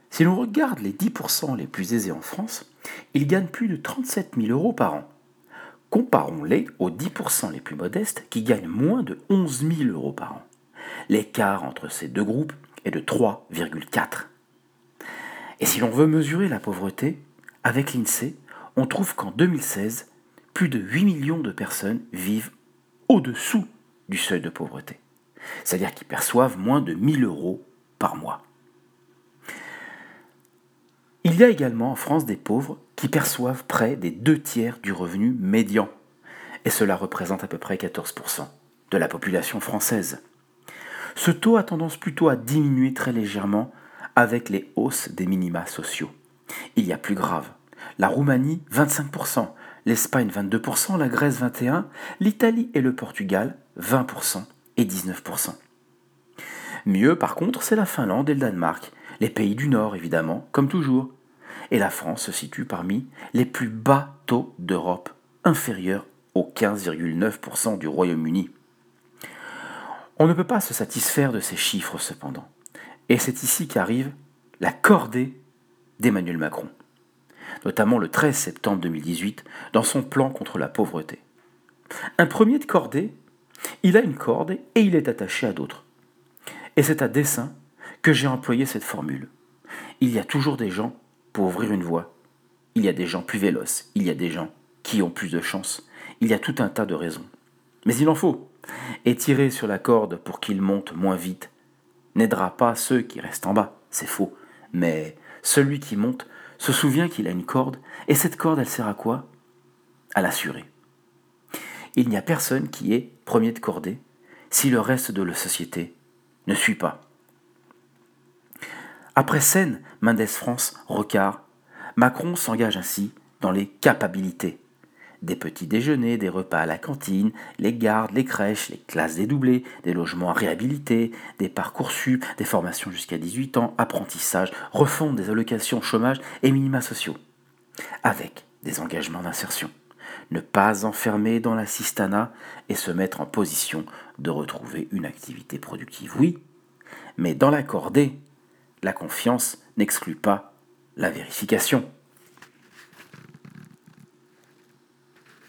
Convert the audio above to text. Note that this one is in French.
Si l'on regarde les 10% les plus aisés en France, ils gagnent plus de 37 000 euros par an. Comparons-les aux 10% les plus modestes qui gagnent moins de 11 000 euros par an. L'écart entre ces deux groupes est de 3,4. Et si l'on veut mesurer la pauvreté, avec l'INSEE, on trouve qu'en 2016, plus de 8 millions de personnes vivent au-dessous du seuil de pauvreté. C'est-à-dire qu'ils perçoivent moins de 1 000 euros par mois. Il y a également en France des pauvres qui perçoivent près des 2/3 du revenu médian. Et cela représente à peu près 14% de la population française. Ce taux a tendance plutôt à diminuer très légèrement avec les hausses des minima sociaux. Il y a plus grave. La Roumanie, 25%, l'Espagne, 22%, la Grèce, 21%, l'Italie et le Portugal, 20% et 19%. Mieux, par contre, c'est la Finlande et le Danemark, les pays du Nord, évidemment, comme toujours. Et la France se situe parmi les plus bas taux d'Europe, inférieurs aux 15,9% du Royaume-Uni. On ne peut pas se satisfaire de ces chiffres, cependant. Et c'est ici qu'arrive la cordée d'Emmanuel Macron, notamment le 13 septembre 2018, dans son plan contre la pauvreté. Un premier de cordée, il a une corde et il est attaché à d'autres. Et c'est à dessein que j'ai employé cette formule. Il y a toujours des gens pour ouvrir une voie. Il y a des gens plus véloces, il y a des gens qui ont plus de chance. Il y a tout un tas de raisons. Mais il en faut. Et tirer sur la corde pour qu'ils montent moins vite n'aidera pas ceux qui restent en bas, c'est faux. Mais celui qui monte se souvient qu'il a une corde, et cette corde, elle sert à quoi? À l'assurer. Il n'y a personne qui est premier de cordée si le reste de la société ne suit pas. Après Seine, Mendes France, Rocard, Macron s'engage ainsi dans les capabilités. Des petits déjeuners, des repas à la cantine, les gardes, les crèches, les classes dédoublées, des logements réhabilités, des Parcoursup, des formations jusqu'à 18 ans, apprentissage, refonte des allocations chômage et minima sociaux. Avec des engagements d'insertion. Ne pas enfermer dans l'assistanat et se mettre en position de retrouver une activité productive. Oui, mais dans la cordée, la confiance n'exclut pas la vérification.